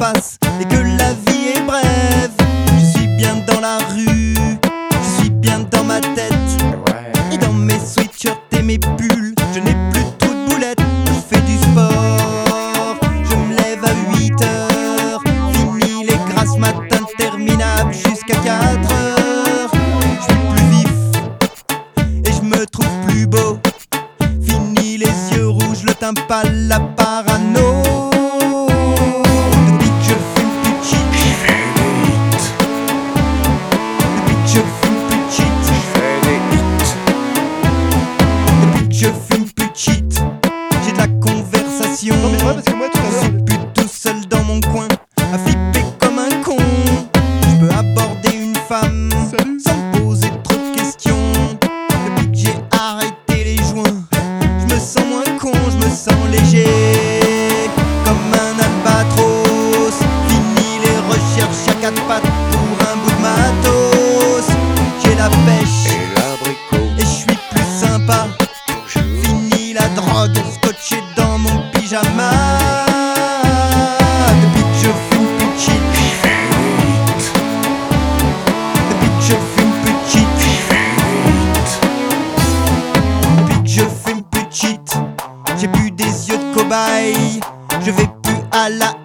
passe et que la vie est brève. Je suis bien dans la rue, je suis bien dans ma tête. Et dans mes sweatshirts et mes pulls, je n'ai plus trop de boulettes. Je fais du sport, je me lève à 8h. Fini les grasses matins interminables jusqu'à 4h. Je suis plus vif et je me trouve plus beau. Fini les yeux rouges, le teint pâle, la parano. Depuis que je fume plus cheat, depuis que je fume plus cheat, depuis que je fume plus cheat, j'ai de la conversation. Non mais c'est vrai parce que moi tout à Je l'heure suis plus tout seul dans mon coin, à flipper comme un con. Je peux aborder une femme Salut. sans me poser trop de questions. Depuis que j'ai arrêté les joints, je me sens moins con, je me sens léger, comme un albatros. Fini les recherches à quatre pattes pour un bout de matos. J'ai la pêche et je suis plus sympa. Fini la drogue, scotché dans mon pyjama. Depuis que je fume plus cheat, depuis que je fume plus cheat, depuis que je fume plus cheat, j'ai plus des yeux de cobaye. Je vais plus à la